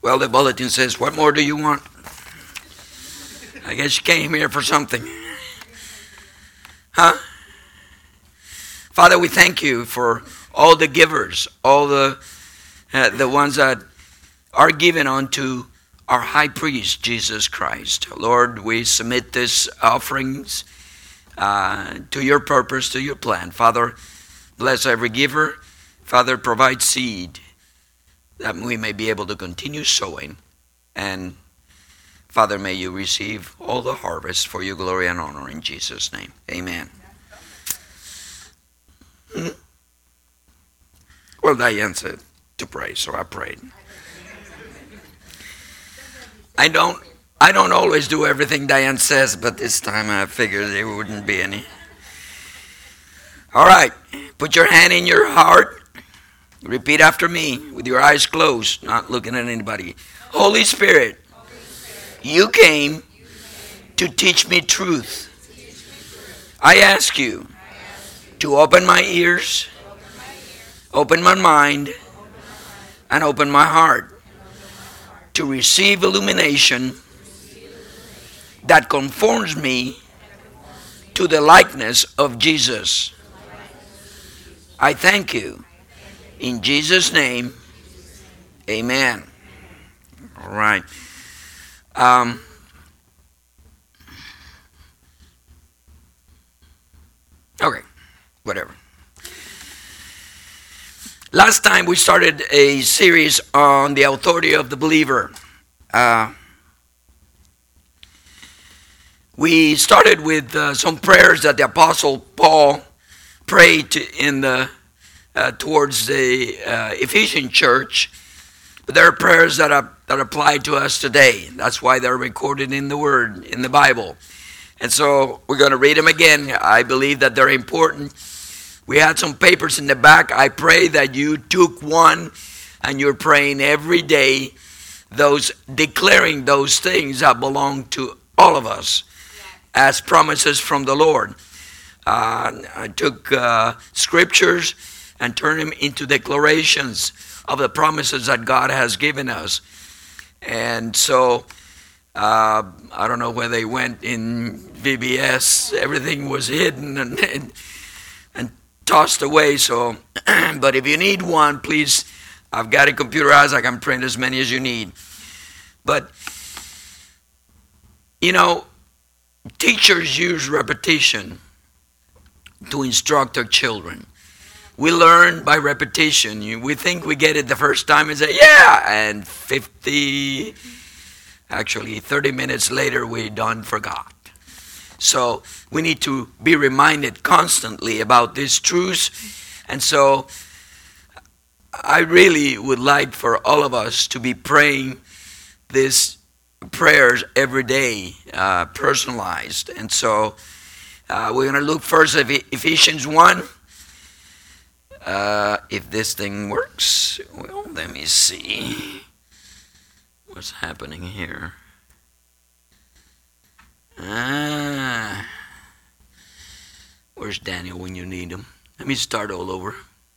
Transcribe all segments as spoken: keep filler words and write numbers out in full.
Well, the bulletin says, what more do you want? I guess you came here for something. Huh? Father, we thank you for all the givers, all the uh, the ones that are given unto our high priest, Jesus Christ. Lord, we submit these offerings uh, to your purpose, to your plan. Father, bless every giver. Father, provide seed that we may be able to continue sowing. And Father, may you receive all the harvest for your glory and honor in Jesus' name. Amen. Hmm? Well, Diane said to pray, so I prayed. I don't I don't always do everything Diane says, but this time I figured there wouldn't be any. All right, put your hand in your heart. Repeat after me with your eyes closed, not looking at anybody. Holy Spirit, you came to teach me truth. I ask you to open my ears, open my mind, and open my heart to receive illumination that conforms me to the likeness of Jesus. I thank you. In Jesus' name, amen. All right. Um, okay, whatever. Last time we started a series on the authority of the believer. Uh, we started with uh, some prayers that the Apostle Paul prayed to, in the uh, towards the uh, Ephesian church. But there are prayers that are, that apply to us today. That's why they're recorded in the Word, in the Bible. And so we're going to read them again. I believe that they're important. We had some papers in the back. I pray that you took one and you're praying every day, those declaring those things that belong to all of us as promises from the Lord. Uh, I took uh, scriptures and turned them into declarations of the promises that God has given us. And so uh, I don't know where they went in V B S. Everything was hidden and, and and tossed away. So, but if you need one, please, I've got it computerized. I can print as many as you need. But, you know, teachers use repetition to instruct their children. We learn by repetition. We think we get it the first time and say, yeah, and fifty, actually thirty minutes later, we done forgot. So we need to be reminded constantly about these truths. And so I really would like for all of us to be praying these prayers every day, uh, personalized. And so uh, we're going to look first at Ephesians one. Uh, if this thing works, well, let me see what's happening here. Ah, where's Daniel when you need him? Let me start all over.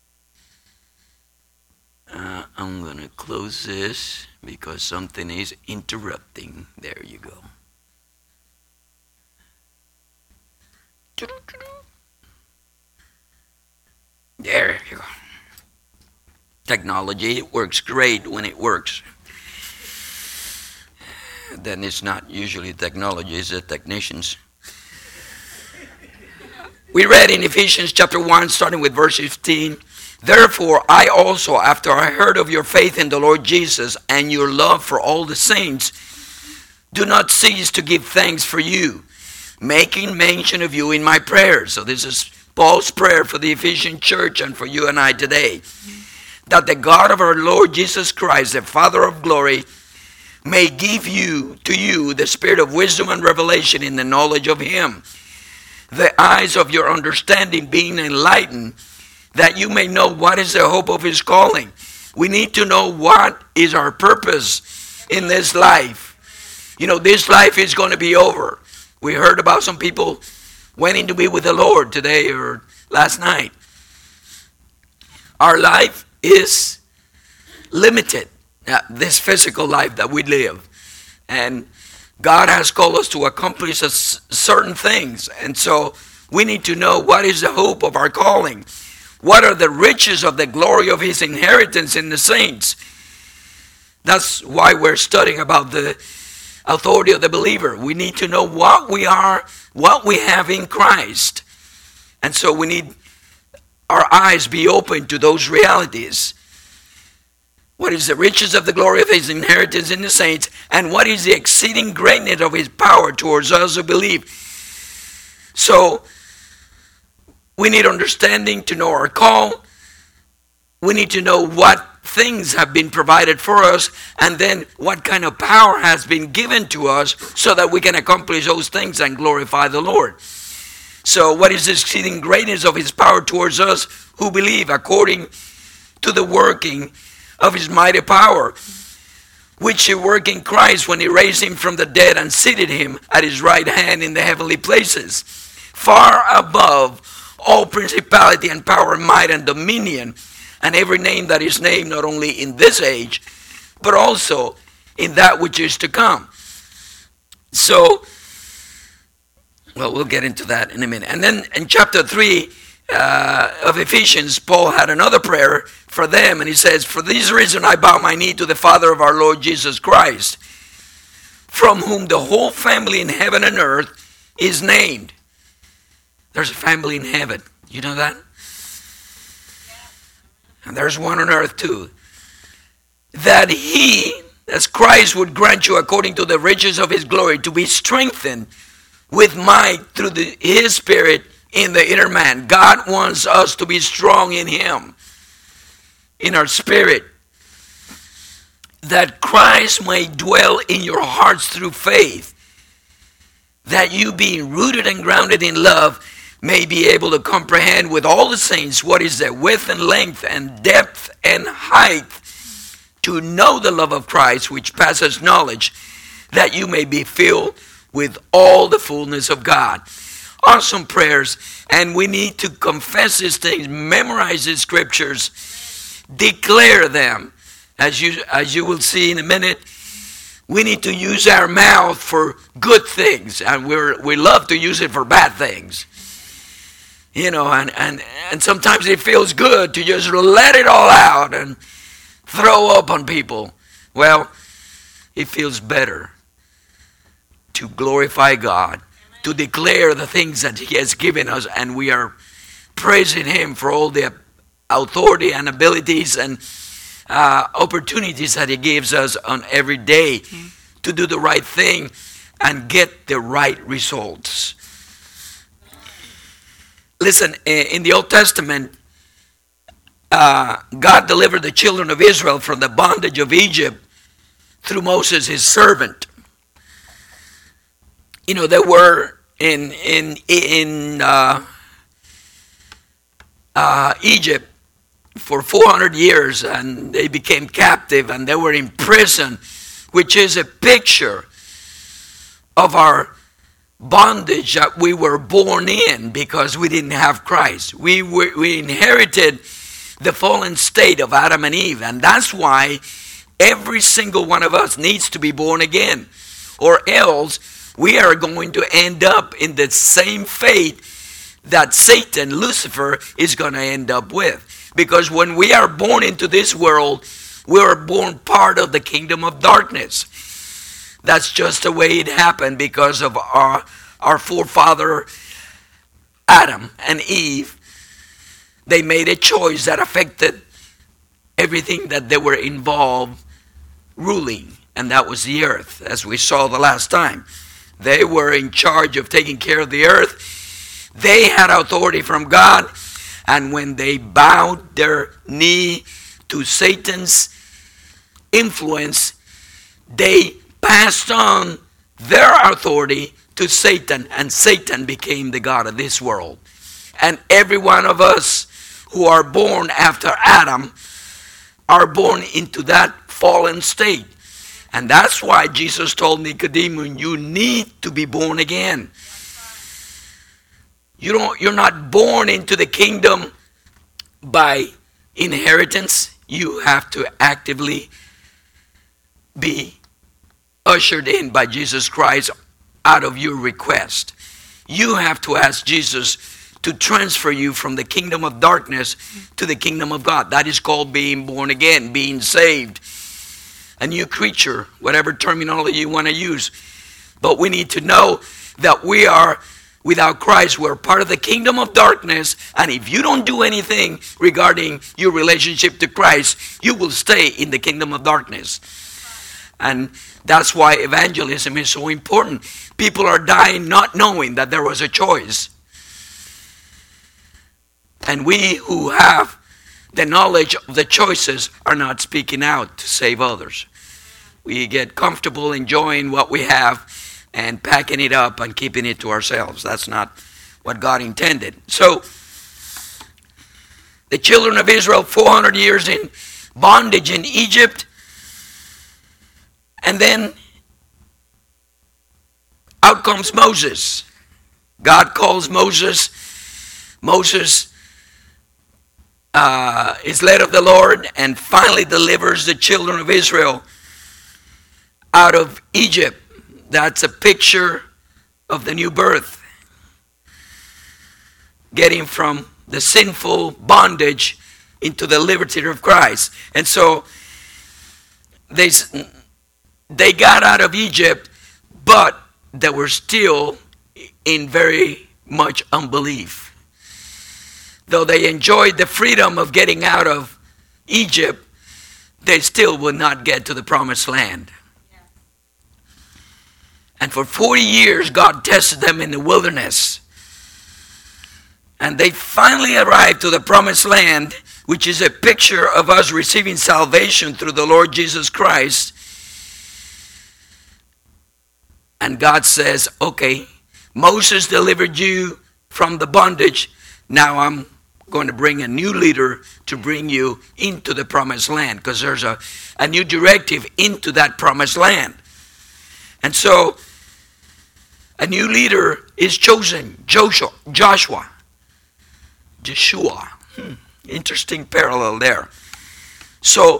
Uh, I'm going to close this because something is interrupting. There you go. There you go. Technology, it works great when it works. Then it's not usually technology, it's the technicians. We read in Ephesians chapter one, starting with verse fifteen, therefore I also, after I heard of your faith in the Lord Jesus and your love for all the saints, do not cease to give thanks for you, making mention of you in my prayers. So this is Paul's prayer for the Ephesian church and for you and I today. That the God of our Lord Jesus Christ, the Father of glory, may give you to you the spirit of wisdom and revelation in the knowledge of him, the eyes of your understanding being enlightened, that you may know what is the hope of his calling. We need to know what is our purpose in this life. You know, this life is going to be over. We heard about some people waiting to be with the Lord today or last night. Our life is limited. uh, this physical life that we live. And God has called us to accomplish a s- certain things. And so we need to know what is the hope of our calling. What are the riches of the glory of his inheritance in the saints? That's why we're studying about the authority of the believer. We need to know what we are, what we have in Christ. And so we need our eyes be open to those realities. What is the riches of the glory of his inheritance in the saints? And what is the exceeding greatness of his power towards us who believe? So, we need understanding to know our call. We need to know what things have been provided for us, and then what kind of power has been given to us so that we can accomplish those things and glorify the Lord. So, what is the exceeding greatness of his power towards us who believe, according to the working of his mighty power, which he worked in Christ when he raised him from the dead and seated him at his right hand in the heavenly places, far above all principality and power and might and dominion, and every name that is named, not only in this age, but also in that which is to come. So, well, we'll get into that in a minute. And then in chapter three uh, of Ephesians, Paul had another prayer for them, and he says, "For this reason I bow my knee to the Father of our Lord Jesus Christ, from whom the whole family in heaven and earth is named." There's a family in heaven. You know that? And there's one on earth too. "That he," as Christ, "would grant you according to the riches of his glory to be strengthened with might through the, his Spirit in the inner man." God wants us to be strong in him, in our spirit. "That Christ may dwell in your hearts through faith, that you, being rooted and grounded in love, may be able to comprehend with all the saints what is the width and length and depth and height, to know the love of Christ which passes knowledge, that you may be filled with all the fullness of God." Awesome prayers, and we need to confess these things, memorize these scriptures, declare them. As you as you will see in a minute, we need to use our mouth for good things, and we're we love to use it for bad things. You know, and, and, and sometimes it feels good to just let it all out and throw up on people. Well, it feels better to glorify God, to declare the things that he has given us, and we are praising him for all the authority and abilities and uh, opportunities that he gives us on every day mm-hmm. to do the right thing and get the right results. Listen, in the Old Testament, uh, God delivered the children of Israel from the bondage of Egypt through Moses, his servant. You know, they were in in in uh, uh, Egypt for four hundred years, and they became captive, and they were in prison, which is a picture of our bondage that we were born in because we didn't have Christ. We were, we inherited the fallen state of Adam and Eve, and that's why every single one of us needs to be born again, or else we are going to end up in the same fate that Satan, Lucifer, is going to end up with. Because when we are born into this world, we are born part of the kingdom of darkness. That's just the way it happened because of our, our forefather Adam and Eve. They made a choice that affected everything that they were involved ruling, and that was the earth, as we saw the last time. They were in charge of taking care of the earth. They had authority from God, and when they bowed their knee to Satan's influence, they passed on their authority to Satan, and Satan became the god of this world. And every one of us who are born after Adam are born into that fallen state. And that's why Jesus told Nicodemus, you need to be born again. You don't, you're not born into the kingdom by inheritance. You have to actively be ushered in by Jesus Christ out of your request. You have to ask Jesus to transfer you from the kingdom of darkness to the kingdom of God. That is called being born again, being saved, a new creature, whatever terminology you want to use. But we need to know that we are, without Christ, we're part of the kingdom of darkness, and if you don't do anything regarding your relationship to Christ, you will stay in the kingdom of darkness. And that's why evangelism is so important. People are dying not knowing that there was a choice. And we who have the knowledge of the choices are not speaking out to save others. We get comfortable enjoying what we have and packing it up and keeping it to ourselves. That's not what God intended. So, the children of Israel, four hundred years in bondage in Egypt, and then out comes Moses. God calls Moses. Moses uh, is led of the Lord and finally delivers the children of Israel out of Egypt. That's a picture of the new birth. Getting from the sinful bondage into the liberty of Christ. And so they, they got out of Egypt, but they were still in very much unbelief. Though they enjoyed the freedom of getting out of Egypt, they still would not get to the promised land. And for forty years, God tested them in the wilderness. And they finally arrived to the promised land, which is a picture of us receiving salvation through the Lord Jesus Christ. And God says, okay, Moses delivered you from the bondage. Now I'm going to bring a new leader to bring you into the promised land, because there's a, a new directive into that promised land. And so a new leader is chosen, Joshua. Joshua. Joshua. Hmm. Interesting parallel there. So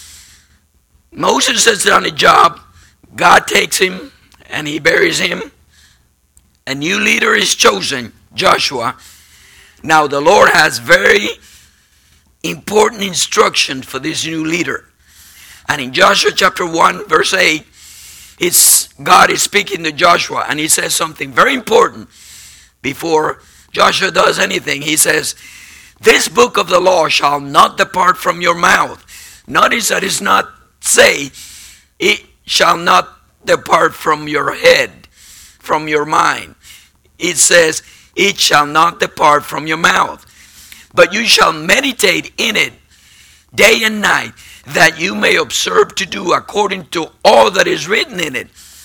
Moses has done a job. God takes him and he buries him. A new leader is chosen, Joshua. Now the Lord has very important instructions for this new leader. And in Joshua chapter one, verse eight, it's God is speaking to Joshua, and he says something very important before Joshua does anything. He says, this book of the law shall not depart from your mouth. Notice that it's not say, it shall not depart from your head, from your mind. It says, it shall not depart from your mouth. But you shall meditate in it day and night, that you may observe to do according to all that is written in it.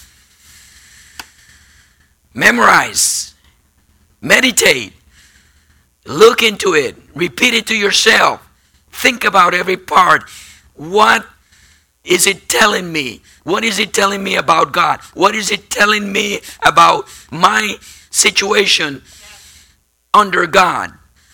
Memorize, meditate, look into it, repeat it to yourself, think about every part. What is it telling me? What is it telling me about God? What is it telling me about my situation under God?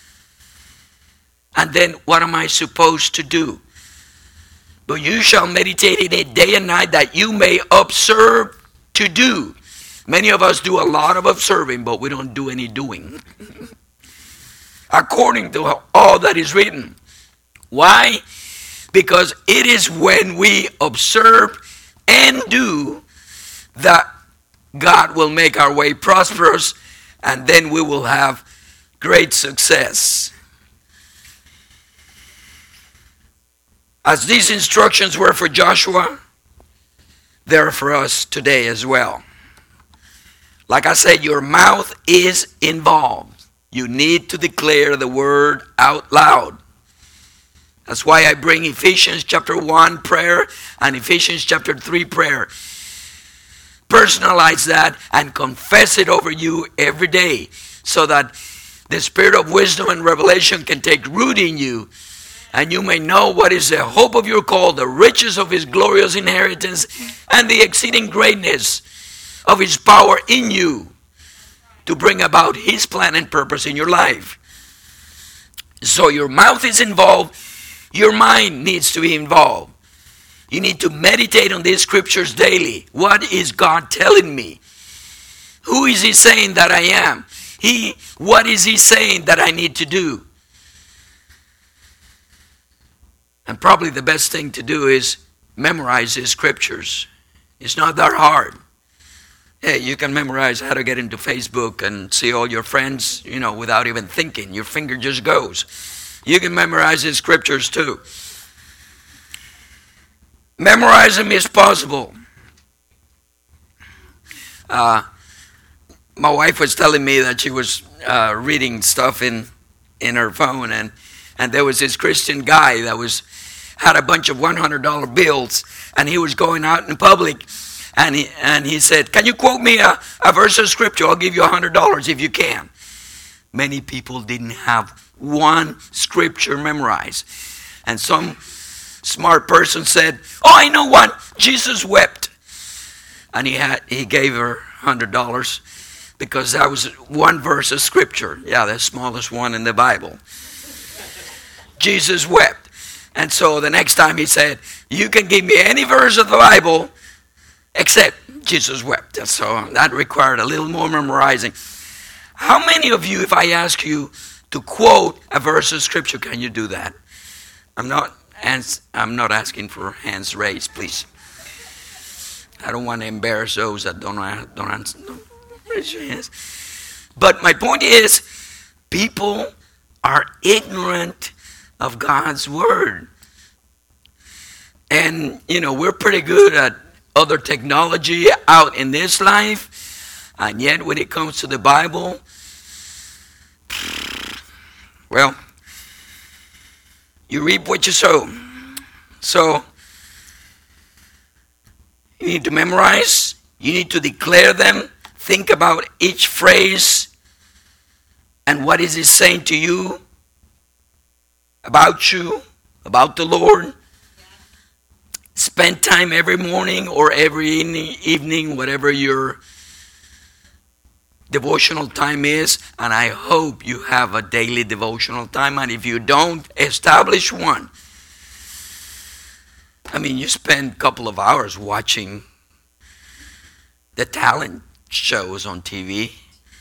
And then what am I supposed to do? But you shall meditate in it day and night, that you may observe to do. Many of us do a lot of observing, but we don't do any doing. According to all that is written. Why? Because it is when we observe and do that God will make our way prosperous, and then we will have great success. As these instructions were for Joshua, they're for us today as well. Like I said, your mouth is involved. You need to declare the word out loud. That's why I bring Ephesians chapter one prayer and Ephesians chapter three prayer. Personalize that and confess it over you every day, so that the spirit of wisdom and revelation can take root in you, and you may know what is the hope of your call, the riches of his glorious inheritance, and the exceeding greatness of his power in you to bring about his plan and purpose in your life. So your mouth is involved. Your mind needs to be involved. You need to meditate on these scriptures daily. What is God telling me? Who is he saying that I am? He, what is he saying that I need to do? And probably the best thing to do is memorize his scriptures. It's not that hard. Hey, you can memorize how to get into Facebook and see all your friends, you know, without even thinking. Your finger just goes. You can memorize his scriptures too. Memorize them is possible. Uh, my wife was telling me that she was uh, reading stuff in, in her phone, and, and there was this Christian guy that was had a bunch of one hundred dollar bills, and he was going out in public, and he, and he said, can you quote me a, a verse of scripture? I'll give you one hundred dollars if you can. Many people didn't have one scripture memorized. And some smart person said, oh, I know one. Jesus wept. And he had he gave her one hundred dollars because that was one verse of scripture. Yeah, the smallest one in the Bible. Jesus wept. And so the next time he said, you can give me any verse of the Bible except Jesus wept. And so that required a little more memorizing. How many of you, if I ask you to quote a verse of scripture, can you do that? I'm not I'm not asking for hands raised, please. I don't want to embarrass those that don't don't answer. Don't raise your hands. But my point is, people are ignorant of God's word. And, you know, we're pretty good at other technology out in this life. And yet when it comes to the Bible, well, you reap what you sow. So, you need to memorize. You need to declare them. Think about each phrase. And what is it saying to you? About you? About the Lord? Spend time every morning or every evening, whatever your devotional time is. And I hope you have a daily devotional time. And if you don't, establish one. I mean, you spend a couple of hours watching the talent shows on T V.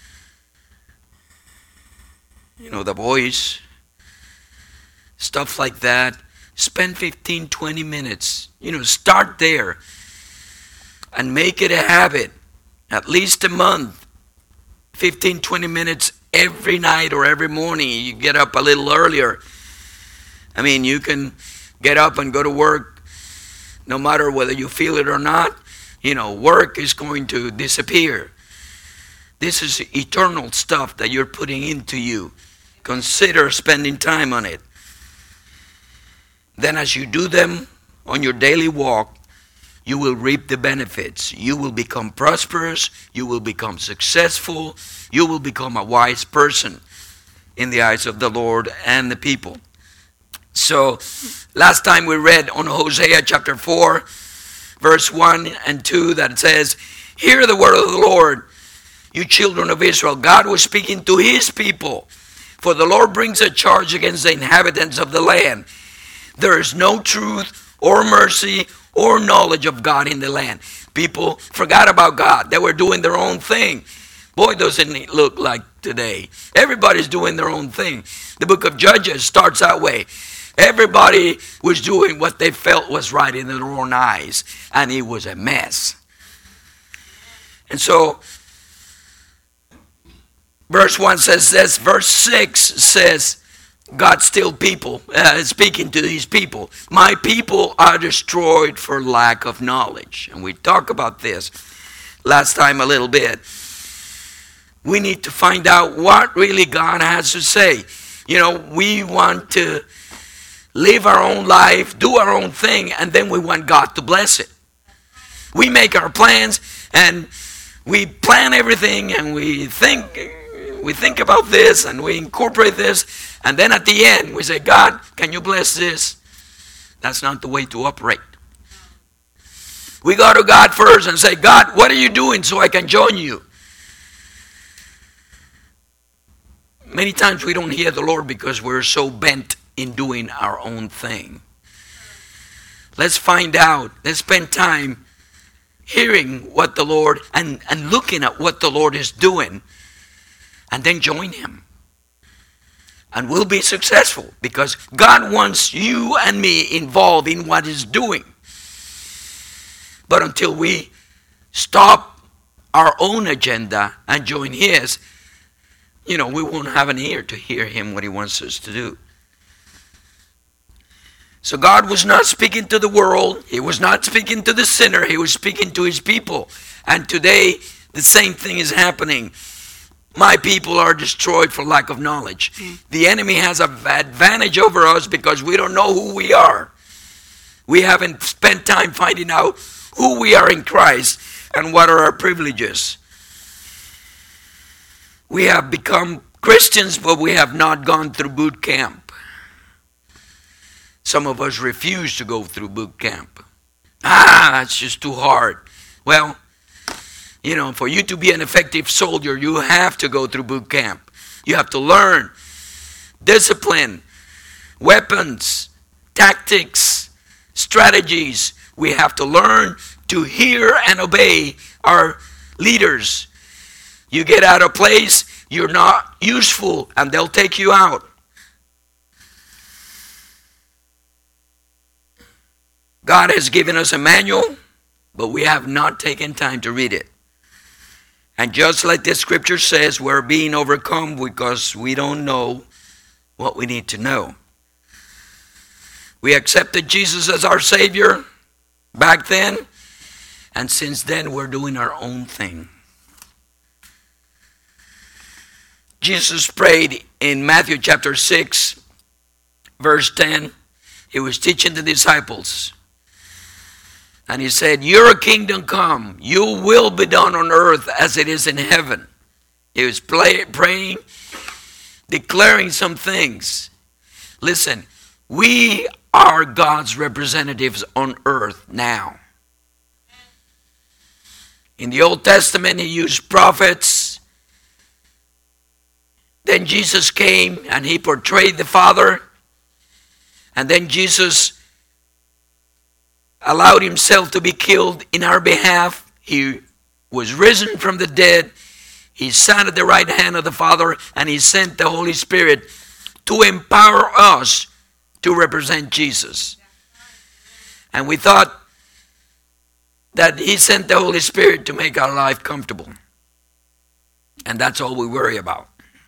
You know, The Voice. Stuff like that. Spend fifteen, twenty minutes. You know, start there. And make it a habit. At least a month. fifteen, twenty minutes every night or every morning. You get up a little earlier. I mean, you can get up and go to work no matter whether you feel it or not. You know, work is going to disappear. This is eternal stuff that you're putting into you. Consider spending time on it. Then as you do them on your daily walk, you will reap the benefits. You will become prosperous. You will become successful. You will become a wise person in the eyes of the Lord and the people. So, last time we read on Hosea chapter four, verse one and two, that it says, hear the word of the Lord, you children of Israel. God was speaking to his people. For the Lord brings a charge against the inhabitants of the land. There is no truth or mercy or knowledge of God in the land. People forgot about God. They were doing their own thing. Boy, doesn't it look like today. Everybody's doing their own thing. The book of Judges starts that way. Everybody was doing what they felt was right in their own eyes. And it was a mess. And so, verse one says this. Verse six says, God's still people, uh, speaking to these people. My people are destroyed for lack of knowledge. And we talked about this last time a little bit. We need to find out what really God has to say. You know, we want to live our own life, do our own thing, and then we want God to bless it. We make our plans, and we plan everything, and we think... We think about this and we incorporate this, and then at the end we say, God, can you bless this? That's not the way to operate. We go to God first and say, God, what are you doing so I can join you? Many times we don't hear the Lord because we're so bent in doing our own thing. Let's find out. Let's spend time hearing what the Lord and, and looking at what the Lord is doing. And then join him. And we'll be successful because God wants you and me involved in what he's doing. But until we stop our own agenda and join his, you know, we won't have an ear to hear him what he wants us to do. So God was not speaking to the world. He was not speaking to the sinner. He was speaking to his people. And today, the same thing is happening. My people are destroyed for lack of knowledge. The enemy has an advantage over us because we don't know who we are. We haven't spent time finding out who we are in Christ and what are our privileges. We have become Christians, but we have not gone through boot camp. Some of us refuse to go through boot camp. Ah, it's just too hard. Well, you know, for you to be an effective soldier, you have to go through boot camp. You have to learn discipline, weapons, tactics, strategies. We have to learn to hear and obey our leaders. You get out of place, you're not useful, and they'll take you out. God has given us a manual, but we have not taken time to read it. And just like the scripture says, we're being overcome because we don't know what we need to know. We accepted Jesus as our Savior back then, and since then we're doing our own thing. Jesus prayed in Matthew chapter six, verse ten. He was teaching the disciples. And he said, your kingdom come, your will be done on earth as it is in heaven. He was play, praying, declaring some things. Listen, we are God's representatives on earth now. In the Old Testament, he used prophets. Then Jesus came and he portrayed the Father. And then Jesus allowed himself to be killed in our behalf. He was risen from the dead. He sat at the right hand of the Father, and he sent the Holy Spirit to empower us to represent Jesus. And we thought that he sent the Holy Spirit to make our life comfortable. And that's all we worry about.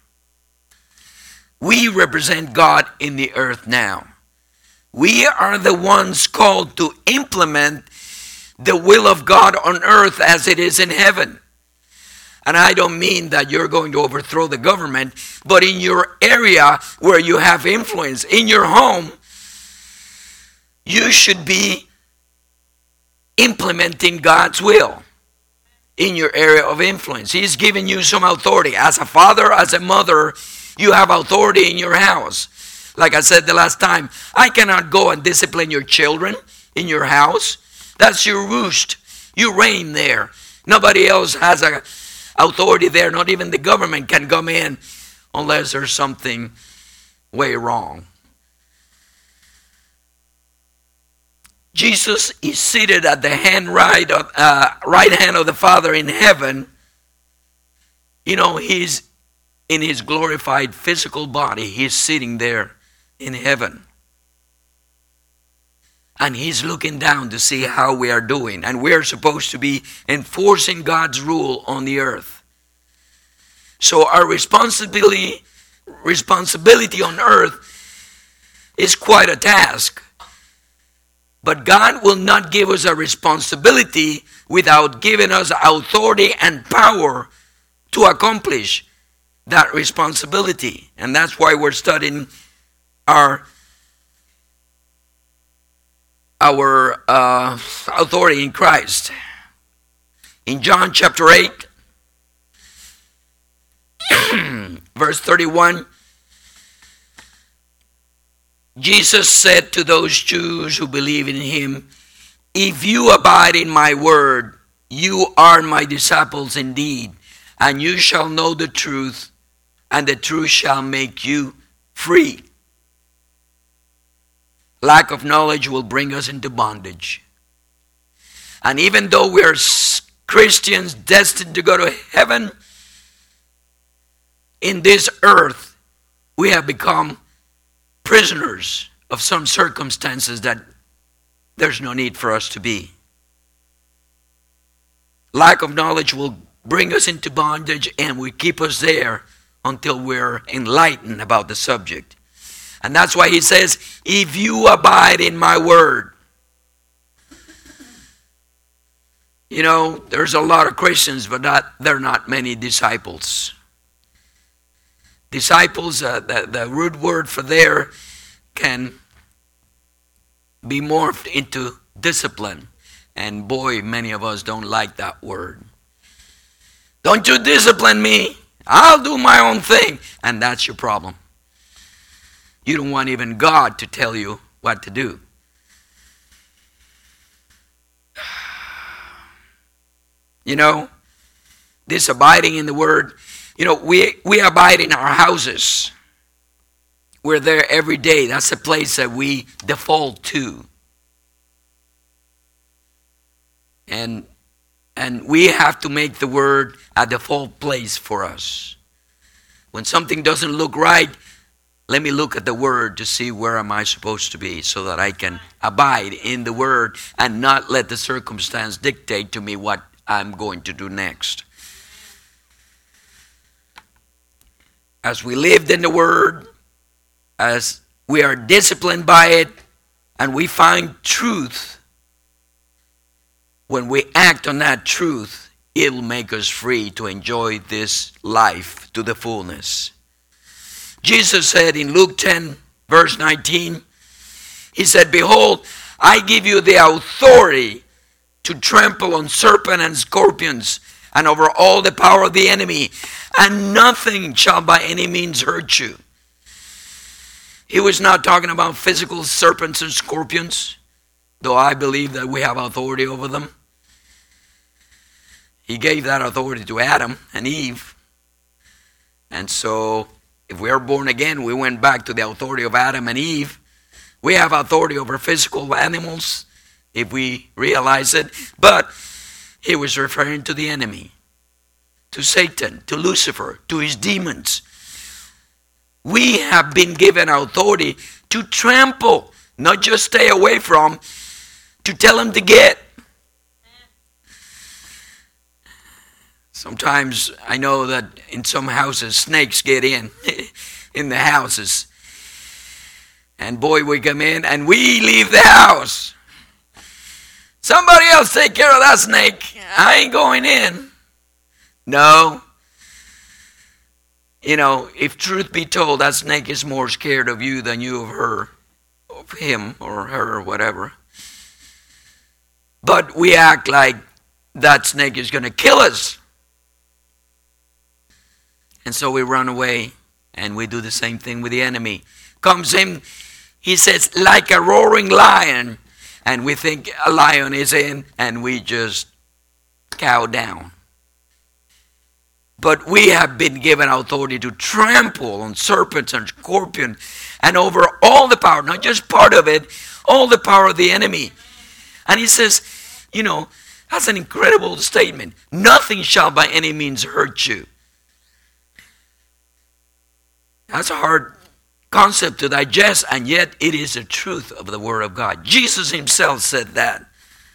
We represent God in the earth now. We are the ones called to implement the will of God on earth as it is in heaven. And I don't mean that you're going to overthrow the government, but in your area where you have influence, in your home, you should be implementing God's will in your area of influence. He's given you some authority. As a father, as a mother, you have authority in your house. Like I said the last time, I cannot go and discipline your children in your house. That's your roost. You reign there. Nobody else has a authority there. Not even the government can come in unless there's something way wrong. Jesus is seated at the hand right, of, uh, right hand of the Father in heaven. You know, he's in his glorified physical body. He's sitting there in heaven. And he's looking down to see how we are doing. And we're supposed to be enforcing God's rule on the earth. So our responsibility, responsibility on earth is quite a task. But God will not give us a responsibility without giving us authority and power to accomplish that responsibility. And that's why we're studying our our uh, authority in Christ. In John chapter eight, verse thirty-one, Jesus said to those Jews who believe in him, if you abide in my word, you are my disciples indeed, and you shall know the truth, and the truth shall make you free. lack of knowledge will bring us into bondage. And even though we are Christians destined to go to heaven, in this earth, we have become prisoners of some circumstances that there's no need for us to be. Lack of knowledge will bring us into bondage and will keep us there until we're enlightened about the subject. And that's why he says, if you abide in my word. You know, there's a lot of Christians, but not, there are not many disciples. Disciples, uh, the, the root word for there can be morphed into discipline. And boy, many of us don't like that word. Don't you discipline me. I'll do my own thing. And that's your problem. You don't want even God to tell you what to do. You know, this abiding in the word, you know, we, we abide in our houses. We're there every day. That's the place that we default to. And and we have to make the word a default place for us. When something doesn't look right, let me look at the word to see where am I supposed to be so that I can abide in the word and not let the circumstance dictate to me what I'm going to do next. As we lived in the word, as we are disciplined by it, and we find truth, when we act on that truth, it will make us free to enjoy this life to the fullness. Jesus said in Luke ten, verse nineteen, he said, behold, I give you the authority to trample on serpents and scorpions and over all the power of the enemy, and nothing shall by any means hurt you. He was not talking about physical serpents and scorpions, though I believe that we have authority over them. He gave that authority to Adam and Eve. And so, if we are born again, we went back to the authority of Adam and Eve. We have authority over physical animals, if we realize it. But he was referring to the enemy, to Satan, to Lucifer, to his demons. We have been given authority to trample, not just stay away from, to tell him to get. Sometimes I know that in some houses snakes get in, in the houses. And boy, we come in and we leave the house. Somebody else take care of that snake. I ain't going in. No. You know, if truth be told, that snake is more scared of you than you of her, of him or her or whatever. But we act like that snake is going to kill us. And so we run away and we do the same thing with the enemy. Comes in, he says, like a roaring lion. And we think a lion is in and we just cow down. But we have been given authority to trample on serpents and scorpions and over all the power, not just part of it, all the power of the enemy. And he says, you know, that's an incredible statement. Nothing shall by any means hurt you. That's a hard concept to digest, and yet it is the truth of the Word of God. Jesus himself said that.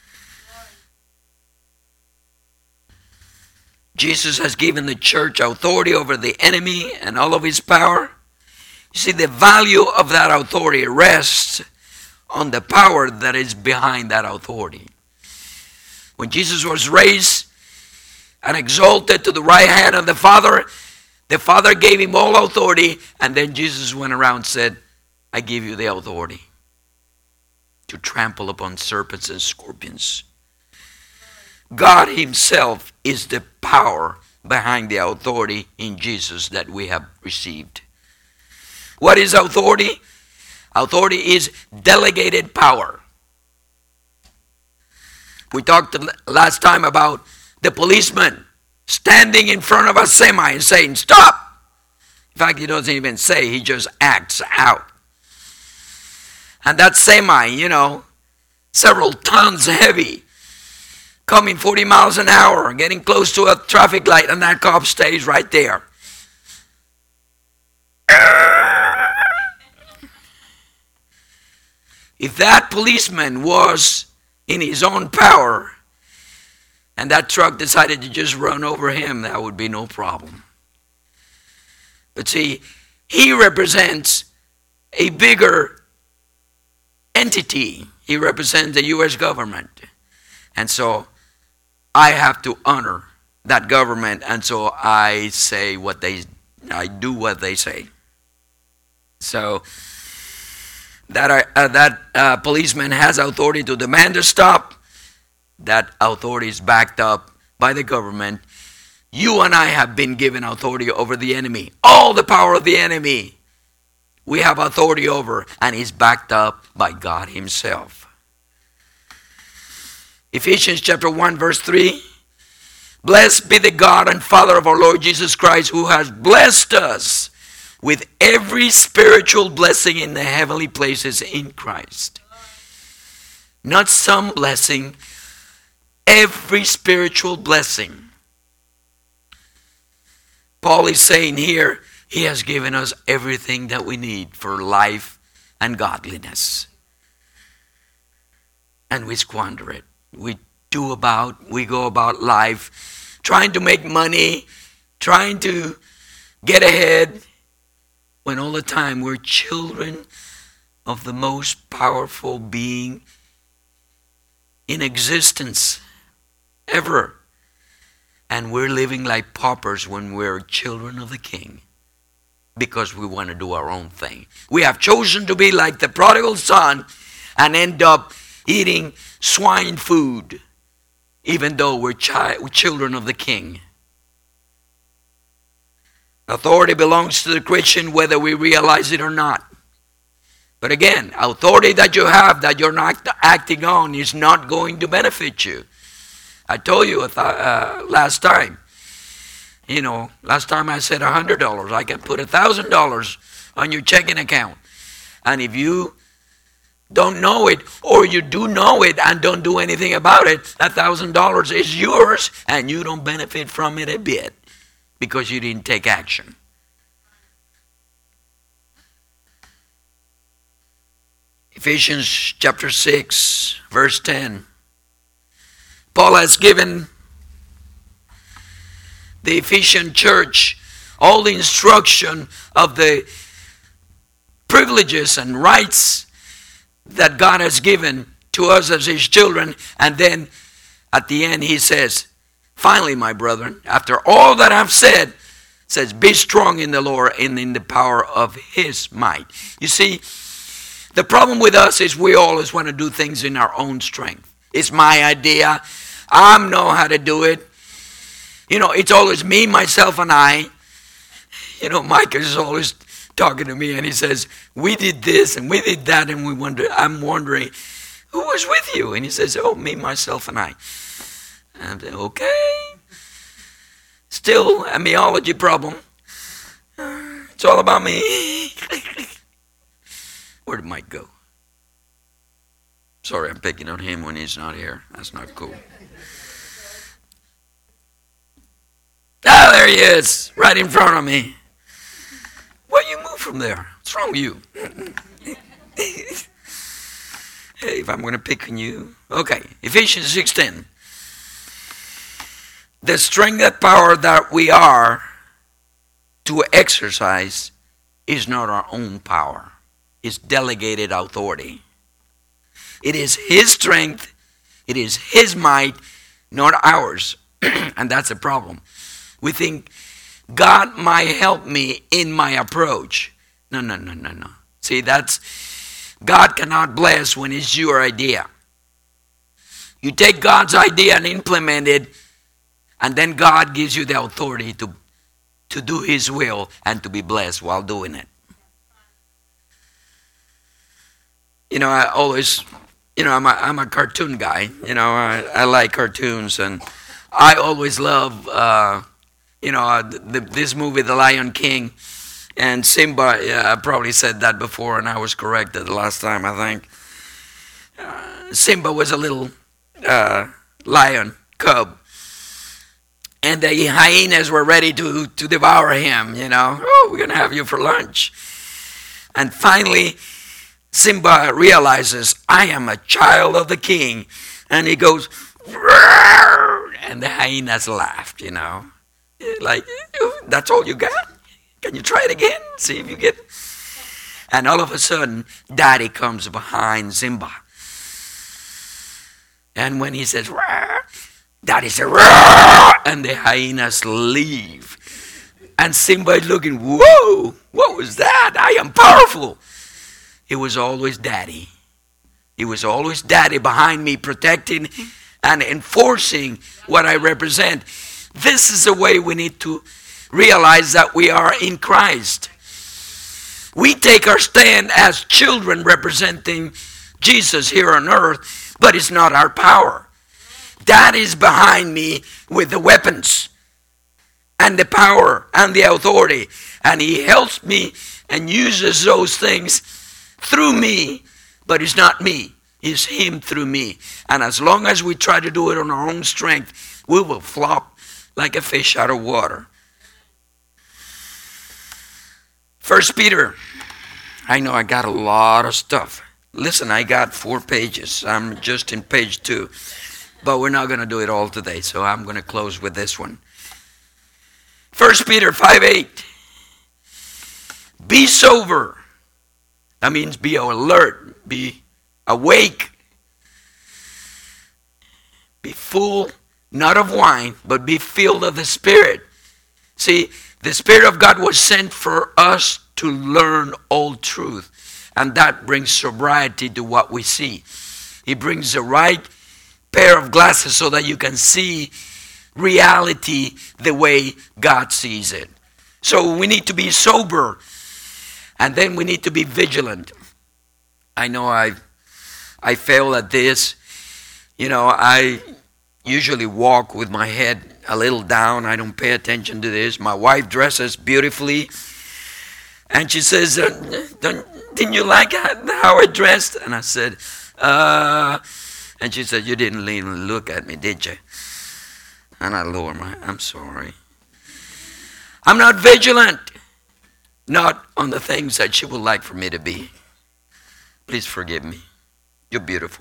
Jesus has given the church authority over the enemy and all of his power. You see, the value of that authority rests on the power that is behind that authority. When Jesus was raised and exalted to the right hand of the Father, the Father gave him all authority, and then Jesus went around and said, I give you the authority to trample upon serpents and scorpions. God himself is the power behind the authority in Jesus that we have received. What is authority? Authority is delegated power. We talked last time about the policeman standing in front of a semi and saying, stop! In fact, he doesn't even say, he just acts out. And that semi, you know, several tons heavy, coming forty miles an hour, getting close to a traffic light, and that cop stays right there. If that policeman was in his own power and that truck decided to just run over him, that would be no problem. But see, he represents a bigger entity. He represents the U S government. And so I have to honor that government, and so I say what they, I do what they say. So that uh, that uh, policeman has authority to demand a stop. That authority is backed up by the government. You and I have been given authority over the enemy. All the power of the enemy we have authority over, and is backed up by God himself. Ephesians chapter one verse three. Blessed be the God and Father of our Lord Jesus Christ, who has blessed us with every spiritual blessing in the heavenly places in Christ. Not some blessing, every spiritual blessing. Paul is saying here, he has given us everything that we need for life and godliness. And we squander it. We do about, we go about life trying to make money, trying to get ahead, when all the time we're children of the most powerful being in existence ever. And we're living like paupers when we're children of the King, because we want to do our own thing. We have chosen to be like the prodigal son and end up eating swine food, even though we're chi- children of the King. Authority belongs to the Christian whether we realize it or not. But again, authority that you have that you're not acting on is not going to benefit you. I told you uh, last time, you know, last time I said one hundred dollars. I can put one thousand dollars on your checking account. And if you don't know it, or you do know it and don't do anything about it, that one thousand dollars is yours and you don't benefit from it a bit, because you didn't take action. Ephesians chapter six, verse ten. Paul has given the Ephesian church all the instruction of the privileges and rights that God has given to us as his children. And then at the end he says, finally, my brethren, after all that I've said, says, be strong in the Lord and in the power of his might. You see, the problem with us is we always want to do things in our own strength. It's my idea. I know how to do it. You know, it's always me, myself, and I. You know, Mike is always talking to me and he says, we did this and we did that, and we wonder, I'm wondering, who was with you? And he says, oh, me, myself, and I. And I'm saying, okay. Still a meology problem. It's all about me. Where did Mike go? Sorry, I'm picking on him when he's not here. That's not cool. Ah, there he is, right in front of me. Why you move from there? What's wrong with you? Hey, if I'm going to pick on you. Okay, Ephesians six ten. The strength and power that we are to exercise is not our own power. It's delegated authority. It is his strength. It is his might, not ours. And that's a problem. We think God might help me in my approach. No, no, no, no, no. See, that's, God cannot bless when it's your idea. You take God's idea and implement it, and then God gives you the authority to, to do his will and to be blessed while doing it. You know, I always, you know, I'm a, I'm a cartoon guy. You know, I, I like cartoons, and I always love, uh, you know, the, this movie, The Lion King. And Simba, yeah, I probably said that before, and I was corrected the last time, I think. Uh, Simba was a little uh, lion cub, and the hyenas were ready to, to devour him, you know. Oh, we're going to have you for lunch. And finally, Simba realizes, I am a child of the king. And he goes, roar! And the hyenas laughed, you know. Like, that's all you got? Can you try it again? See if you get... And all of a sudden, Daddy comes behind Simba. And when he says, roar, Daddy says, roar! And the hyenas leave. And Simba is looking, whoa, what was that? I am powerful. It was always Daddy. It was always Daddy behind me, protecting and enforcing what I represent. This is the way we need to realize that we are in Christ. We take our stand as children representing Jesus here on earth, but it's not our power. Daddy is behind me with the weapons and the power and the authority, and he helps me and uses those things through me, but it's not me. It's him through me. And as long as we try to do it on our own strength, we will flop like a fish out of water. First Peter. I know I got a lot of stuff. Listen, I got four pages. I'm just in page two. But we're not going to do it all today, so I'm going to close with this one. First Peter five eight. Be sober. That means be alert, be awake, be full, not of wine, but be filled of the Spirit. See, the Spirit of God was sent for us to learn all truth, and that brings sobriety to what we see. He brings the right pair of glasses so that you can see reality the way God sees it. So we need to be sober, and then we need to be vigilant. I know I I fail at this. You know, I usually walk with my head a little down. I don't pay attention to this. My wife dresses beautifully, and she says, uh, don't, didn't you like how I dressed? And I said, uh, and she said, you didn't even look at me, did you? And I lower my, I'm sorry. I'm not vigilant, not on the things that she would like for me to be. Please forgive me. You're beautiful.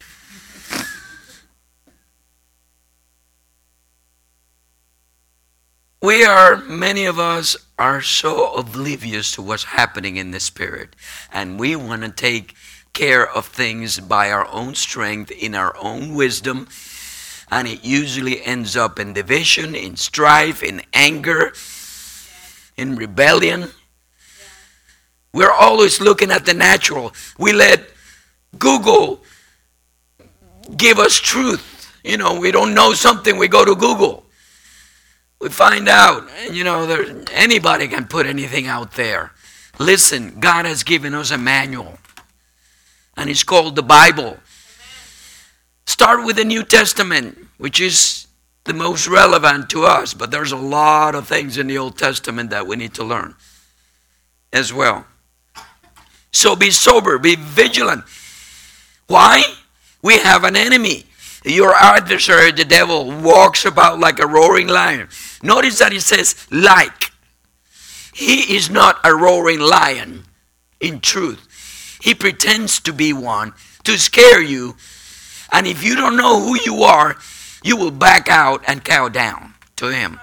We are, many of us are so oblivious to what's happening in the Spirit. And we want to take care of things by our own strength, in our own wisdom. And it usually ends up in division, in strife, in anger, in rebellion. We're always looking at the natural. We let Google give us truth. You know, we don't know something, we go to Google. We find out, and you know, there, anybody can put anything out there. Listen, God has given us a manual, and it's called the Bible. Start with the New Testament, which is the most relevant to us, but there's a lot of things in the Old Testament that we need to learn as well. So be sober, be vigilant. Why? We have an enemy. Your adversary, the devil, walks about like a roaring lion. Notice that it says like. He is not a roaring lion in truth. He pretends to be one to scare you. And if you don't know who you are, you will back out and cow down to him.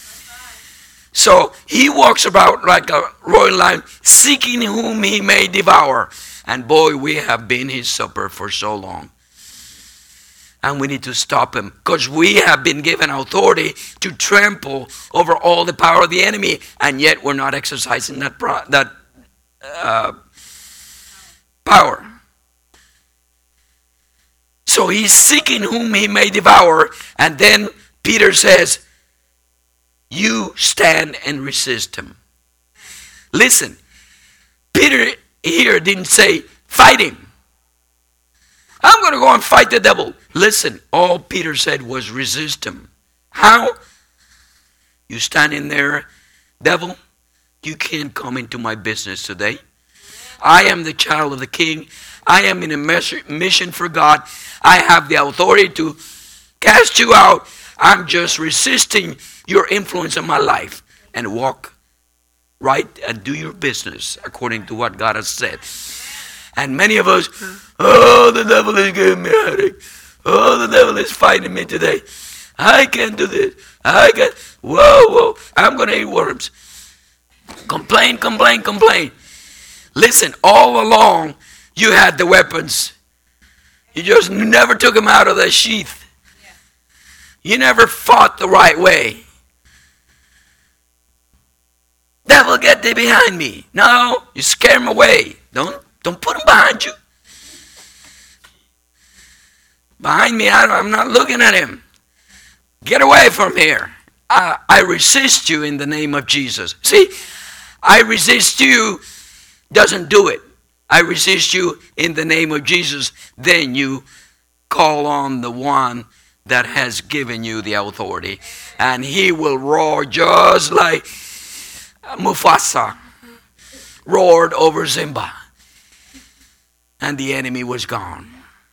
So he walks about like a roaring lion, seeking whom he may devour. And boy, we have been his supper for so long. And we need to stop him, because we have been given authority to trample over all the power of the enemy, and yet we're not exercising that pro- that uh, power. So he's seeking whom he may devour, and then Peter says, you stand and resist him. Listen, Peter here didn't say, fight him. I'm going to go and fight the devil. Listen, all Peter said was resist him. How? You stand in there, devil, You can't come into my business today. I am the child of the King. I am in a mission for God. I have the authority to cast you out. I'm just resisting your influence in my life, and walk right and do your business according to what God has said. And many of us, oh, the devil is giving me a headache. Oh, the devil is fighting me today. I can't do this. I can't. Whoa, whoa. I'm going to eat worms. Complain, complain, complain. Listen, all along, you had the weapons. You just never took them out of the sheath. You never fought the right way. Devil, get thee behind me. No, you scare him away. Don't, don't put him behind you. Behind me, I I'm not looking at him. Get away from here. I, I resist you in the name of Jesus. See, I resist you doesn't do it. I resist you in the name of Jesus. Then you call on the one that has given you the authority. And he will roar just like Mufasa roared over Simba. And the enemy was gone.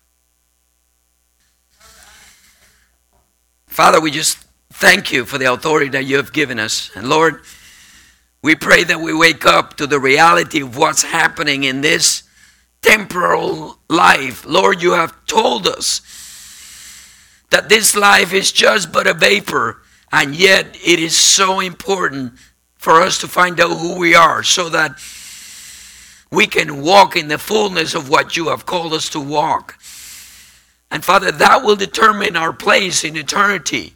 Father, we just thank you for the authority that you have given us. And Lord, we pray that we wake up to the reality of what's happening in this temporal life. Lord, you have told us that this life is just but a vapor, and yet it is so important for us to find out who we are so that we can walk in the fullness of what you have called us to walk. And Father, that will determine our place in eternity.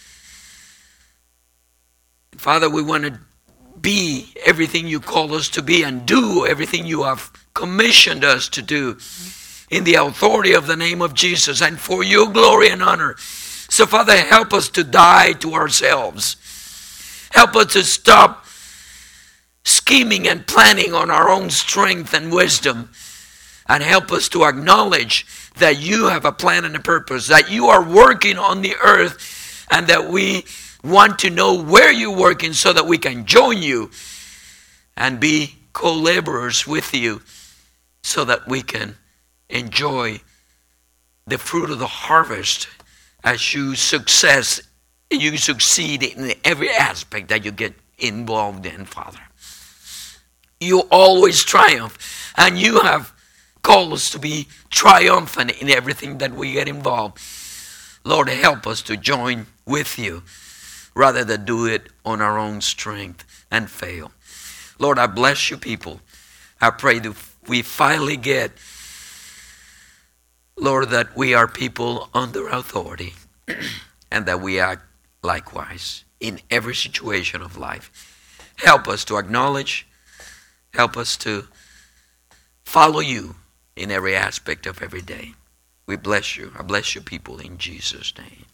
Father, we want to be everything you call us to be and do everything you have commissioned us to do in the authority of the name of Jesus and for your glory and honor. So Father, help us to die to ourselves. Help us to stop scheming and planning on our own strength and wisdom, and help us to acknowledge that you have a plan and a purpose, that you are working on the earth, and that we want to know where you're working so that we can join you and be co-laborers with you so that we can enjoy the fruit of the harvest as you success you succeed in every aspect that you get involved in, Father. You always triumph, and you have called us to be triumphant in everything that we get involved. Lord, help us to join with you rather than do it on our own strength and fail. Lord, I bless you people. I pray that we finally get, Lord, that we are people under authority and that we act likewise in every situation of life. Help us to acknowledge, help us to follow you in every aspect of every day. We bless you. I bless you people in Jesus' name.